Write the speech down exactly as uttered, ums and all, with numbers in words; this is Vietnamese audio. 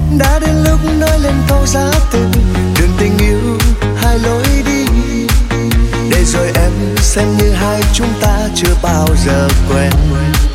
đã đến lúc nói lên câu giá từ đường tình yêu hai lối đi, để rồi em xem như hai chúng ta chưa bao giờ quen.